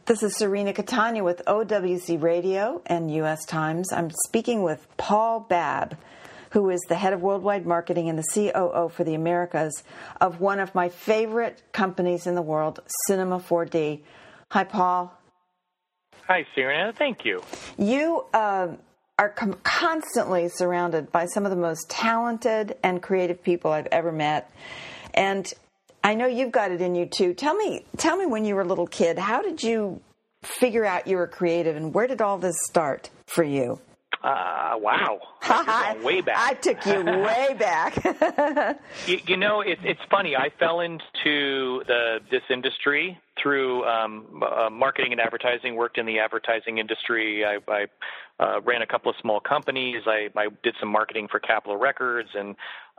This is Serena Catania with OWC Radio and U.S. Times. I'm speaking with Paul Babb, who is the head of worldwide marketing and the COO for the Americas of one of my favorite companies in the world, Cinema 4D. Hi, Paul. Hi, Serena. Thank you. You are constantly surrounded by some of the most talented and creative people I've ever met. And I know you've got it in you, too. Tell me when you were a little kid, how did you figure out you were creative, and where did all this start for you? Wow. You're going way back. I took you way back. you know, it's funny. I fell into this industry through marketing and advertising, worked in the advertising industry. I ran a couple of small companies. I did some marketing for Capitol Records, and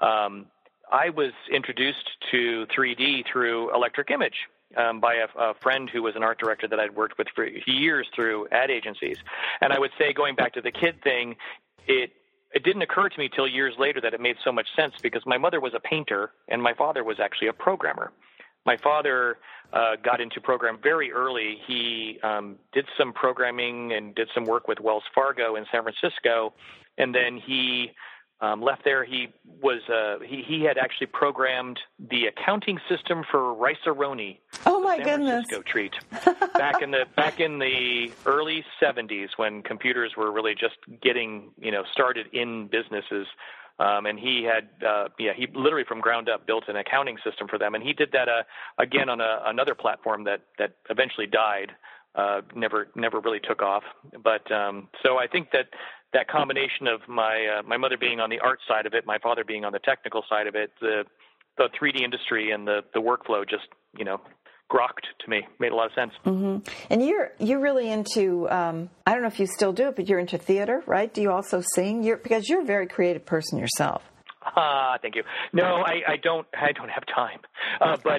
I was introduced to 3D through Electric Image by a friend who was an art director that I'd worked with for years through ad agencies. And I would say, going back to the kid thing, it didn't occur to me till years later that it made so much sense, because my mother was a painter and my father was actually a programmer. My father got into program very early. He did some programming and did some work with Wells Fargo in San Francisco, and then he left there. He was he had actually programmed the accounting system for Rice-A-Roni. Oh my San goodness! Francisco treat back in the early 70s, when computers were really just getting started in businesses. And he had he literally from ground up built an accounting system for them, and he did that again on another platform that eventually died. Never really took off. But so I think that combination of my mother being on the art side of it, my father being on the technical side of it, the 3D industry and the workflow just grokked to me, made a lot of sense. Mm-hmm. And you're really into I don't know if you still do it, but you're into theater, right? Do you also sing? Because you're a very creative person yourself. Thank you. No, I don't have time. But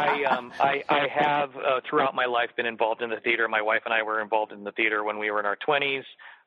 I have throughout my life been involved in the theater. My wife and I were involved in the theater when we were in our 20s.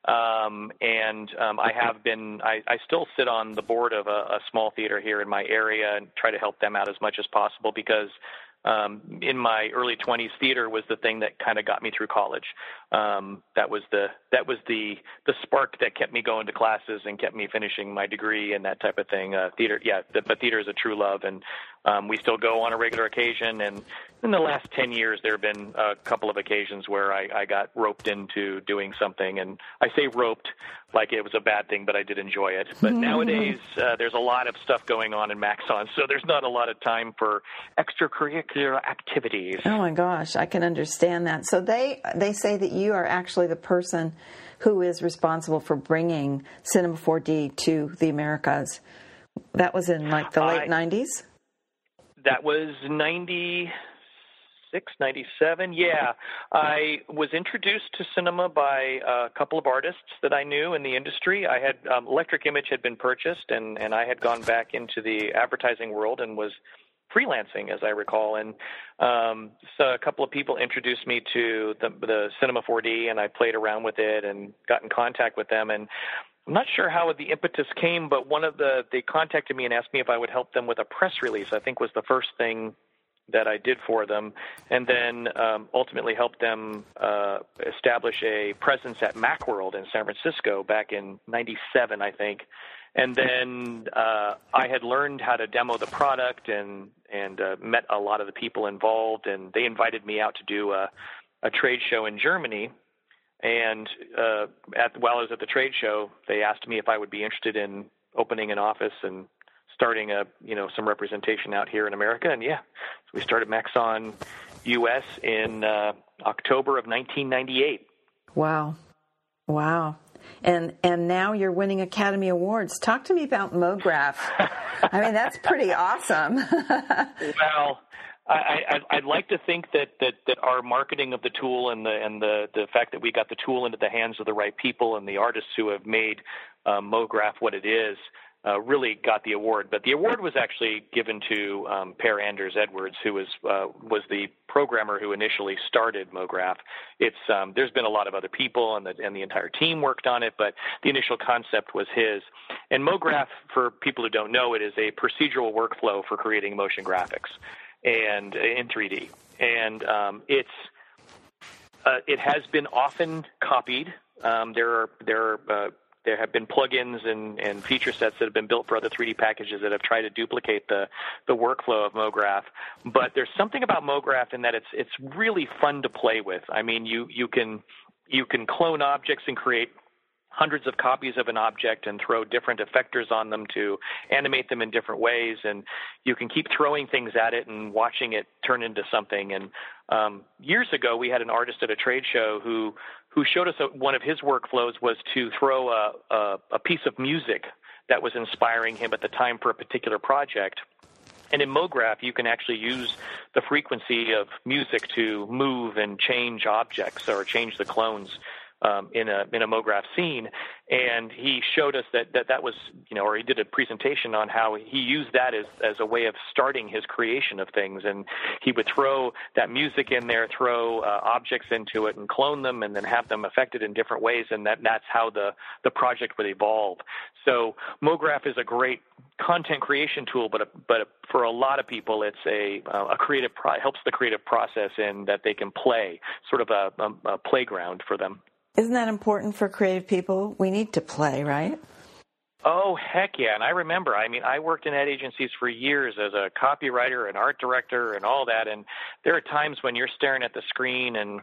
I still sit on the board of a small theater here in my area and try to help them out as much as possible, because in my early 20s, theater was the thing that kind of got me through college. That was the spark that kept me going to classes and kept me finishing my degree and that type of thing. Theater, but theater is a true love, and we still go on a regular occasion. And in the last 10 years, there have been a couple of occasions where I got roped into doing something, and I say roped like it was a bad thing, but I did enjoy it. But nowadays, there's a lot of stuff going on in Maxon, so there's not a lot of time for extracurricular activities. Oh my gosh, I can understand that. So they say that you are actually the person who is responsible for bringing Cinema 4D to the Americas. That was in like the late 90s? That was 96, 97. Yeah. I was introduced to cinema by a couple of artists that I knew in the industry. I had Electric Image had been purchased, and I had gone back into the advertising world and was freelancing, as I recall. And so a couple of people introduced me to the Cinema 4D, and I played around with it and got in contact with them. And I'm not sure how the impetus came, but they contacted me and asked me if I would help them with a press release, I think was the first thing that I did for them, and then ultimately helped them establish a presence at Macworld in San Francisco back in 97, I think. And then I had learned how to demo the product and met a lot of the people involved, and they invited me out to do a trade show in Germany. And while I was at the trade show, they asked me if I would be interested in opening an office and starting some representation out here in America. And so we started Maxon US in October of 1998. Wow. And now you're winning Academy Awards. Talk to me about MoGraph. I mean, that's pretty awesome. Well, I'd like to think that our marketing of the tool and the fact that we got the tool into the hands of the right people and the artists who have made MoGraph what it is really got the award. But the award was actually given to Per Anders Edwards, who was the programmer who initially started MoGraph. There's been a lot of other people, and the entire team worked on it, but the initial concept was his. And MoGraph, for people who don't know, it is a procedural workflow for creating motion graphics and in 3D. And it's It has been often copied. There have been plugins and feature sets that have been built for other 3D packages that have tried to duplicate the workflow of MoGraph. But there's something about MoGraph in that it's really fun to play with. I mean, you can clone objects and create hundreds of copies of an object and throw different effectors on them to animate them in different ways, and you can keep throwing things at it and watching it turn into something. And years ago, we had an artist at a trade show who showed us one of his workflows was to throw a piece of music that was inspiring him at the time for a particular project. And in MoGraph, you can actually use the frequency of music to move and change objects or change the clones in a MoGraph scene. And he showed us that was, or he did a presentation on how he used that as a way of starting his creation of things. And he would throw that music in there, throw objects into it and clone them and then have them affected in different ways. And that's how the project would evolve. So MoGraph is a great content creation tool, but for a lot of people, it's a creative helps the creative process in that they can play, sort of a playground for them. Isn't that important for creative people? We need to play, right? Oh, heck yeah. And I remember, I worked in ad agencies for years as a copywriter and art director and all that. And there are times when you're staring at the screen and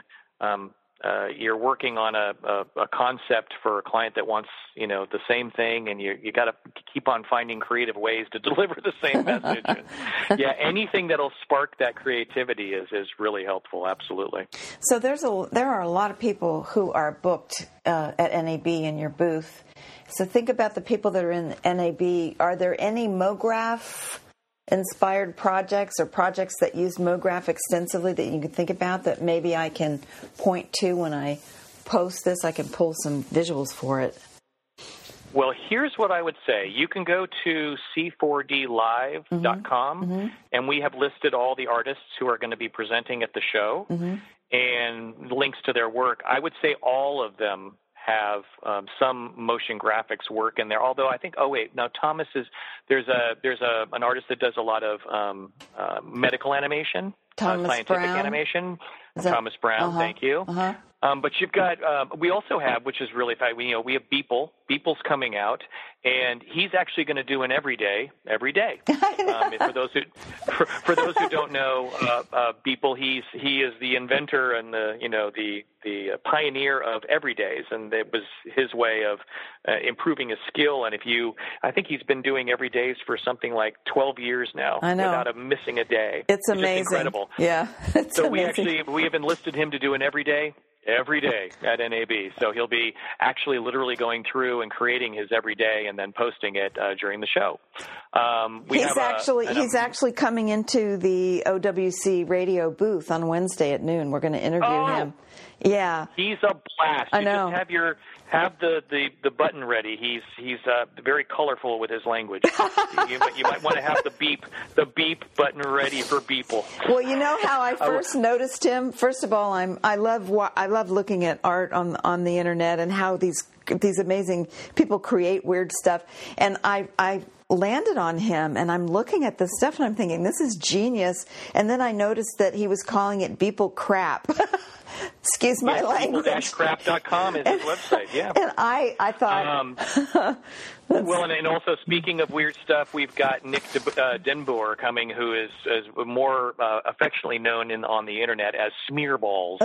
you're working on a concept for a client that wants, the same thing, and you got to keep on finding creative ways to deliver the same message. And, yeah, anything that'll spark that creativity is really helpful. Absolutely. So there are a lot of people who are booked at NAB in your booth. So think about the people that are in NAB. Are there any MoGraph inspired projects or projects that use MoGraph extensively that you can think about that maybe I can point to when I post this? I can pull some visuals for it. Well, here's what I would say. You can go to c4dlive.com, and we have listed all the artists who are going to be presenting at the show and links to their work. I would say all of them have some motion graphics work in there. Although I think, Thomas there's an artist that does a lot of medical animation, scientific animation. Thomas Brown, thank you. But you've got, we also have, which is really fun, we have Beeple. Beeple's coming out, and he's actually going to do an every day. For those who don't know, Beeple, he is the inventor and the pioneer of everydays, and it was his way of improving his skill. And I think he's been doing everydays for something like 12 years now, without missing a day. It's amazing. Just incredible. Yeah. So amazing. we have enlisted him to do an every day at NAB. So he'll be actually literally going through and creating his every day and then posting it during the show. He's actually coming into the OWC radio booth on Wednesday at noon. We're going to interview him. Yeah. He's a blast. I know. Just have the button ready. He's very colorful with his language. you might want to have the beep button ready for Beeple. Well, you know how I first noticed him? First of all, I love looking at art on the internet and how these amazing people create weird stuff. And I landed on him, and I'm looking at this stuff, and I'm thinking, this is genius. And then I noticed that he was calling it Beeple crap. Excuse my language. Beeple-crap.com is his website, yeah. And I thought... Well, and also speaking of weird stuff, we've got Nick Denboer coming, who is more affectionately known on the internet as Smearballs,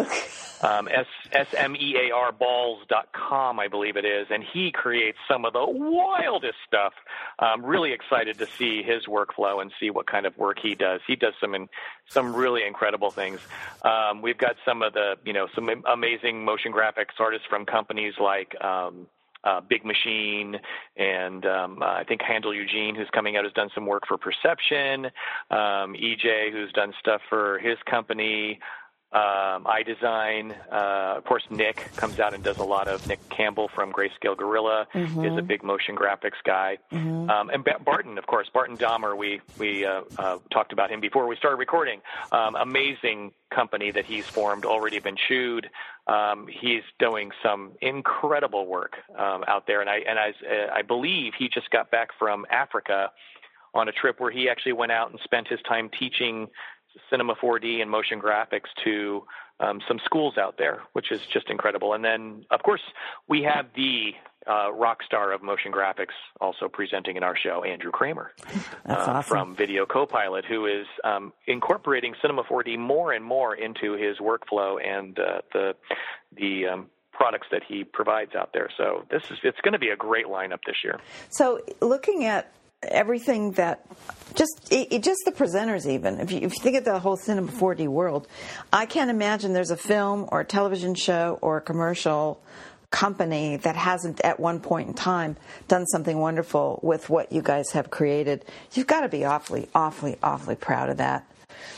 SMEAR balls.com, I believe it is, and he creates some of the wildest stuff. I'm really excited to see his workflow and see what kind of work he does. He does some really incredible things. We've got some of the some amazing motion graphics artists from companies like Big Machine, and I think Handel Eugene, who's coming out, has done some work for Perception. EJ, who's done stuff for his company. iDesign. Of course, Nick comes out and does a lot of. Nick Campbell from Grayscale Gorilla is a big motion graphics guy. And Barton, of course, Barton Dahmer, we talked about him before we started recording. Amazing company that he's formed, already been chewed. He's doing some incredible work out there, and I believe he just got back from Africa on a trip where he actually went out and spent his time teaching Cinema 4D and motion graphics to some schools out there, which is just incredible. And then, of course, we have the rock star of motion graphics also presenting in our show, Andrew Kramer, awesome. From Video Copilot, who is incorporating Cinema 4D more and more into his workflow and the products that he provides out there. So it's going to be a great lineup this year. So looking at everything that just the presenters, even if you think of the whole Cinema 4D world, I can't imagine there's a film or a television show or a commercial company that hasn't at one point in time done something wonderful with what you guys have created. You've got to be awfully proud of that.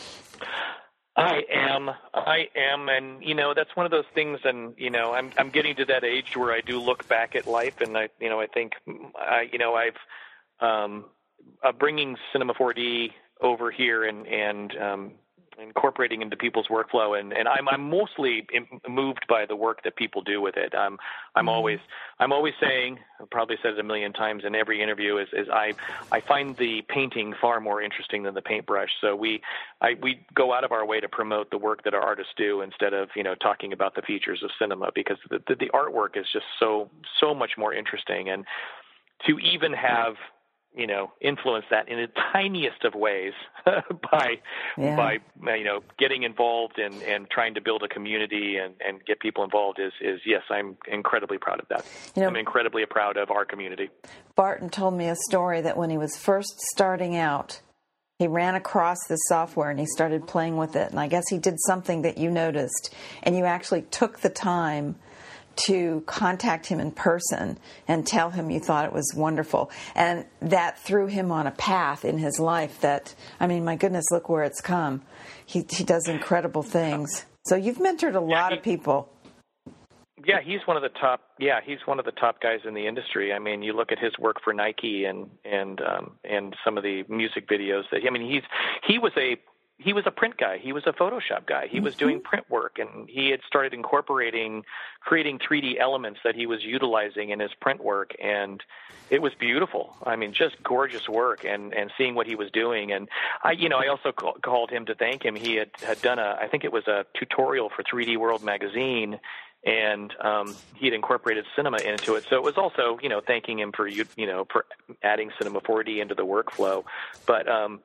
I am, and that's one of those things. And I'm getting to that age where I do look back at life, and I think I've bringing Cinema 4D over here and incorporating into people's workflow, and I'm mostly moved by the work that people do with it. I'm always saying, I've probably said it a million times in every interview, is I find the painting far more interesting than the paintbrush. So we go out of our way to promote the work that our artists do instead of talking about the features of cinema, because the artwork is just so much more interesting. And to even have influence that in the tiniest of ways by getting involved and trying to build a community and get people involved is yes, I'm incredibly proud of that. I'm incredibly proud of our community. Barton told me a story that when he was first starting out, he ran across this software and he started playing with it. And I guess he did something that you noticed, and you actually took the time to contact him in person and tell him you thought it was wonderful. And that threw him on a path in his life that, my goodness, look where it's come. He does incredible things. So you've mentored a lot of people. Yeah, he's one of the top. Yeah, he's one of the top guys in the industry. You look at his work for Nike and some of the music videos that he was a print guy. He was a Photoshop guy. He was doing print work, and he had started creating 3D elements that he was utilizing in his print work, and it was beautiful. Just gorgeous work, and seeing what he was doing. And I also called him to thank him. He had done I think it was a tutorial for 3D World magazine, and he had incorporated cinema into it. So it was also, thanking him for for adding Cinema 4D into the workflow. But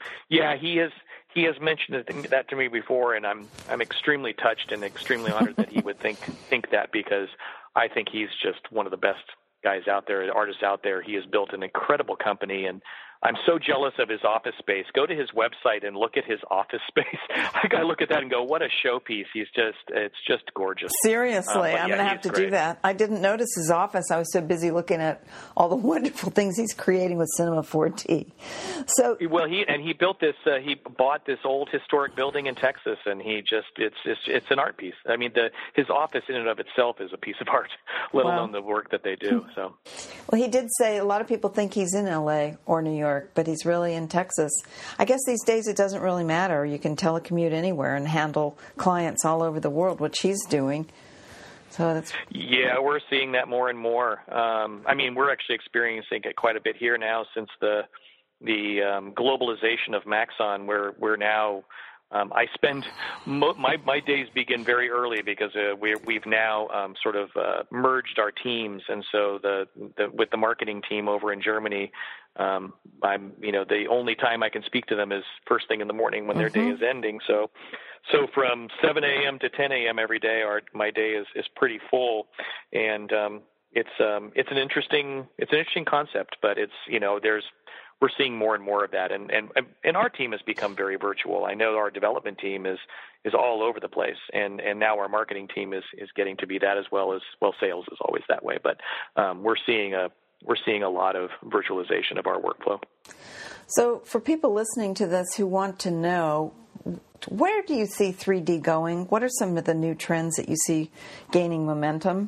he has mentioned that to me before, and I'm extremely touched and extremely honored that he would think that, because I think he's just one of the best guys out there, artists out there. He has built an incredible company, and I'm so jealous of his office space. Go to his website and look at his office space. I look at that and go, what a showpiece. It's just gorgeous. Seriously, I'm going to have to do that. I didn't notice his office. I was so busy looking at all the wonderful things he's creating with Cinema 4D. So, well, he built this, he bought this old historic building in Texas, and it's an art piece. His office in and of itself is a piece of art, let alone the work that they do. So, well, he did say a lot of people think he's in LA or New York, but he's really in Texas. I guess these days it doesn't really matter. You can telecommute anywhere and handle clients all over the world, which he's doing. So that's we're seeing that more and more. We're actually experiencing it quite a bit here now since the globalization of Maxon, where we're now. I spend my days begin very early because we've now sort of merged our teams, and so with the marketing team over in Germany, I'm the only time I can speak to them is first thing in the morning when their day is ending. So from 7 a.m. to 10 a.m. every day, my day is pretty full, and it's an interesting concept, but we're seeing more and more of that, and our team has become very virtual. I know our development team is all over the place, and now our marketing team is getting to be that as well. Sales is always that way, but we're seeing a lot of virtualization of our workflow. So for people listening to this who want to know, where do you see 3D going? What are some of the new trends that you see gaining momentum?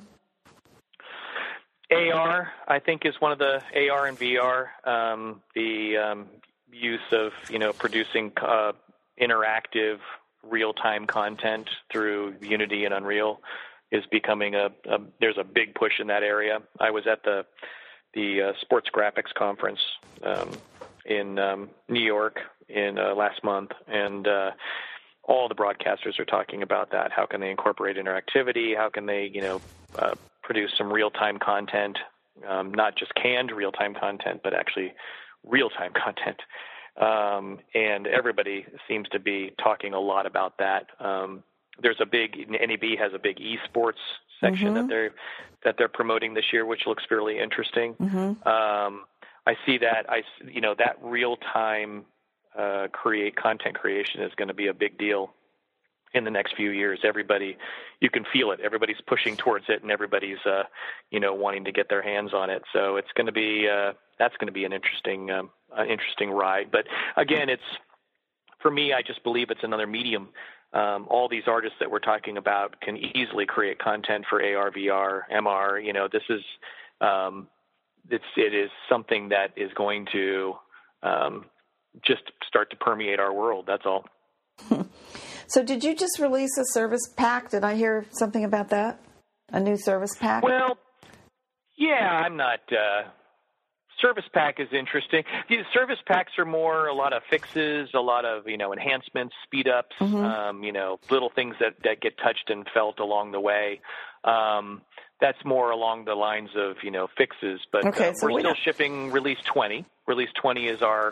AR, I think, is one of the AR and VR. The use of producing interactive real-time content through Unity and Unreal is becoming there's a big push in that area. I was at the Sports Graphics Conference in New York in last month, and all the broadcasters are talking about that. How can they incorporate interactivity? How can they, produce some real-time content, not just canned real-time content, but actually real-time content. And everybody seems to be talking a lot about that. NAB has a big esports section that they're promoting this year, which looks fairly interesting. I see that that real-time content creation is going to be a big deal in the next few years. You can feel it. Everybody's pushing towards it, and everybody's wanting to get their hands on it. So it's going to be that's going to be an interesting ride. But again, for me, I just believe it's another medium. All these artists that we're talking about can easily create content for AR, VR, MR. This is it is something that is going to just start to permeate our world. That's all. So did you just release a service pack? Did I hear something about that? A new service pack? Well, yeah, I'm not. Service pack is interesting. These service packs are more a lot of fixes, a lot of enhancements, speed ups, little things that get touched and felt along the way. That's more along the lines of fixes. But so we're still shipping Release 20. Release 20 is our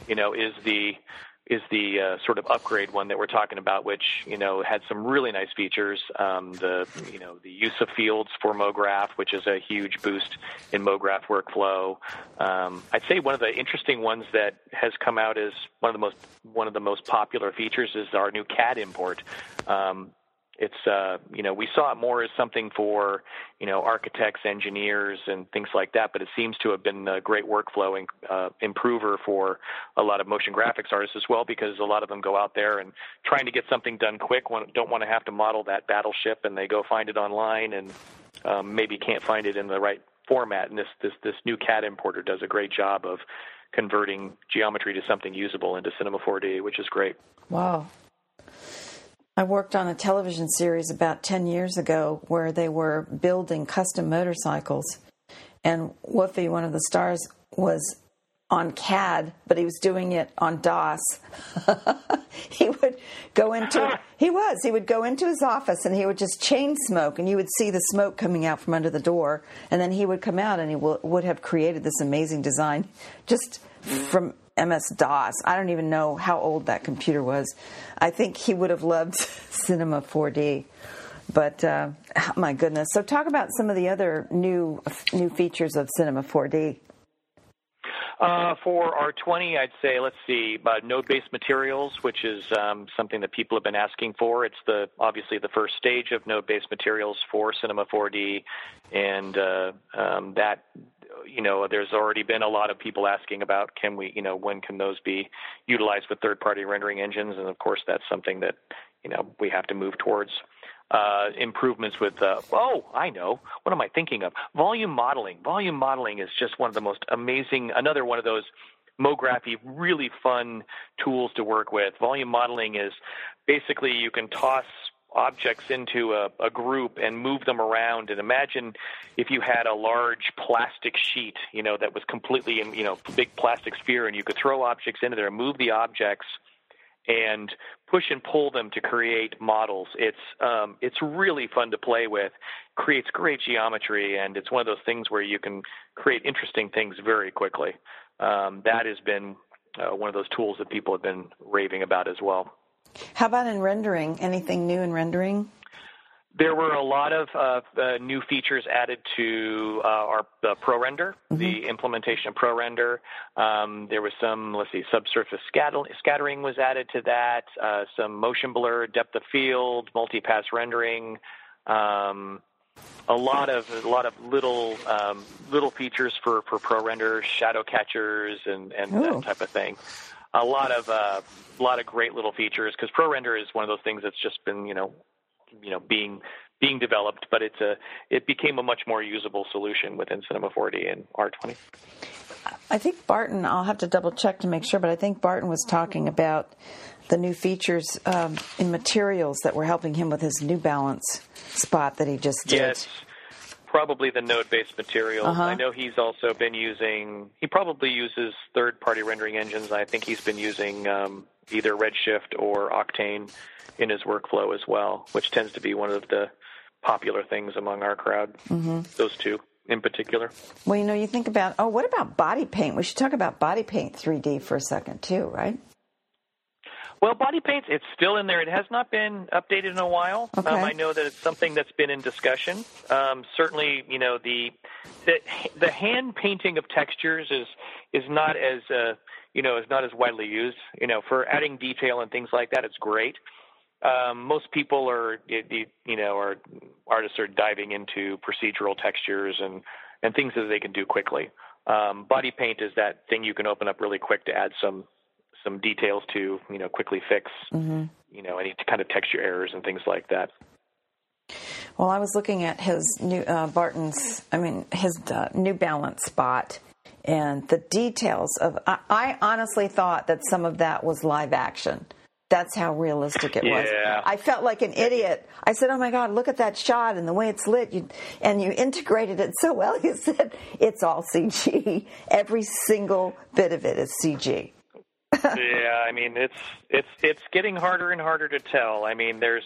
is the sort of upgrade one that we're talking about, which had some really nice features. The use of fields for MoGraph, which is a huge boost in MoGraph workflow. I'd say one of the interesting ones that has come out as one of the most popular features is our new CAD import. It's we saw it more as something for architects, engineers, and things like that. But it seems to have been a great workflow improver for a lot of motion graphics artists as well, because a lot of them go out there and trying to get something done quick, don't want to have to model that battleship, and they go find it online and maybe can't find it in the right format. And this new CAD importer does a great job of converting geometry to something usable into Cinema 4D, which is great. Wow. I worked on a television series about 10 years ago where they were building custom motorcycles, and Woofy, one of the stars, was on CAD, but he was doing it on DOS. He would go into his office and he would just chain smoke, and you would see the smoke coming out from under the door, and then he would come out and he would have created this amazing design just from MS-DOS. I don't even know how old that computer was. I think he would have loved Cinema 4D. But, my goodness. So talk about some of the other new features of Cinema 4D. For R20, I'd say, let's see, node-based materials, which is something that people have been asking for. It's obviously the first stage of node-based materials for Cinema 4D, and that, there's already been a lot of people asking about when can those be utilized with third-party rendering engines, and of course that's something that we have to move towards. Improvements with, I know. What am I thinking of? Volume modeling. Volume modeling is just one of the most amazing, another one of those MoGraphy, really fun tools to work with. Volume modeling is basically you can toss objects into a group and move them around. And imagine if you had a large plastic sheet, that was completely in, big plastic sphere, and you could throw objects into there and move the objects and push and pull them to create models. It's really fun to play with, creates great geometry, and it's one of those things where you can create interesting things very quickly. That has been one of those tools that people have been raving about as well. How about in rendering? Anything new in rendering? There were a lot of new features added to the ProRender, the implementation of ProRender. There was some, subsurface scattering was added to that, some motion blur, depth of field, multi-pass rendering, a lot of little features for ProRender, shadow catchers, and that type of thing. A lot of great little features, because ProRender is one of those things that's just been being developed, but it became a much more usable solution within Cinema 4D and R20. I think Barton, I'll have to double check to make sure, but I think Barton was talking about the new features in materials that were helping him with his New Balance spot that he just did. Yes. Probably the node-based materials. I know he's also been he probably uses third-party rendering engines. I think he's been using either Redshift or Octane in his workflow as well, which tends to be one of the popular things among our crowd, those two in particular. Well, you think about, what about body paint? We should talk about body paint 3D for a second too, right? Well, body paint, it's still in there. It has not been updated in a while. Okay. I know that it's something that's been in discussion. Certainly, the hand painting of textures is not as is not as widely used. For adding detail and things like that, it's great. Most people artists are diving into procedural textures and things that they can do quickly. Body paint is that thing you can open up really quick to add some details to, quickly fix, any kind of texture errors and things like that. Well, I was looking at his new his New Balance spot, and the details of. I honestly thought that some of that was live action. That's how realistic it was. I felt like an idiot. I said, "Oh my God, look at that shot and the way it's lit." You integrated it so well. You said it's all CG. Every single bit of it is CG. Yeah, it's getting harder and harder to tell. There's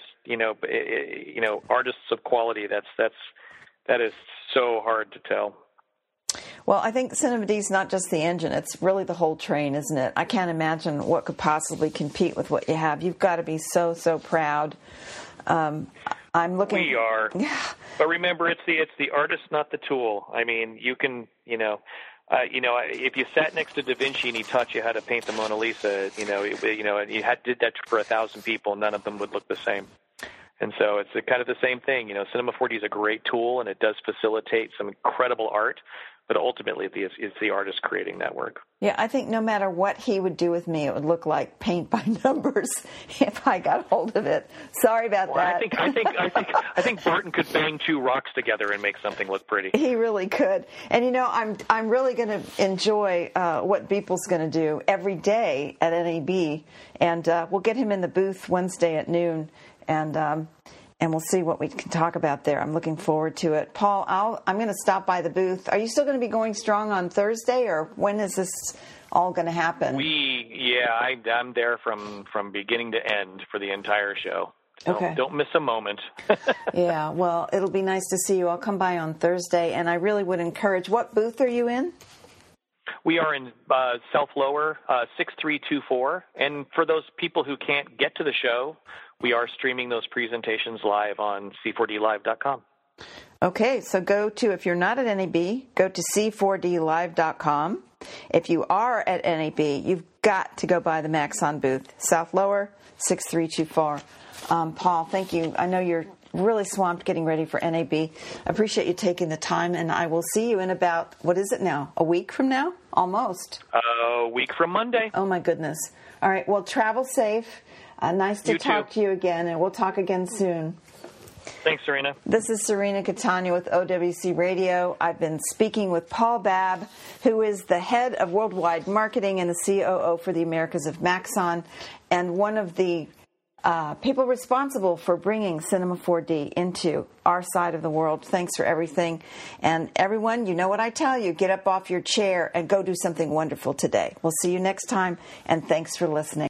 artists of quality. That is so hard to tell. Well, I think Cinema D is not just the engine; it's really the whole train, isn't it? I can't imagine what could possibly compete with what you have. You've got to be so proud. I'm looking. We are, but remember, it's the artist, not the tool. You can, if you sat next to Da Vinci and he taught you how to paint the Mona Lisa, and you did that for 1,000 people, none of them would look the same. And so it's kind of the same thing. Cinema 4D is a great tool, and it does facilitate some incredible art, but ultimately it's the artist creating that work. Yeah, I think no matter what he would do with me, it would look like paint by numbers if I got hold of it. Sorry about that. I think Barton could bang two rocks together and make something look pretty. He really could. And I'm really going to enjoy what Beeple's going to do every day at NAB, and we'll get him in the booth Wednesday at noon, and we'll see what we can talk about there. I'm looking forward to it. Paul, I'm going to stop by the booth. Are you still going to be going strong on Thursday, or when is this all going to happen? I'm there from beginning to end for the entire show. Okay. Don't miss a moment. Yeah, well, it'll be nice to see you. I'll come by on Thursday, and I really would encourage. What booth are you in? We are in South Lower, 6324. And for those people who can't get to the show, we are streaming those presentations live on c4dlive.com. Okay, so if you're not at NAB, go to c4dlive.com. If you are at NAB, you've got to go by the Maxon booth, South Lower, 6324. Paul, thank you. I know you're really swamped getting ready for NAB. I appreciate you taking the time, and I will see you in about, what is it now, a week from now? Almost. A week from Monday. Oh, my goodness. All right, well, travel safe. Nice to talk to you again, and we'll talk again soon. Thanks, Serena. This is Serena Catania with OWC Radio. I've been speaking with Paul Babb, who is the head of worldwide marketing and the COO for the Americas of Maxon, and one of the people responsible for bringing Cinema 4D into our side of the world. Thanks for everything. And everyone, you know what I tell you, get up off your chair and go do something wonderful today. We'll see you next time, and thanks for listening.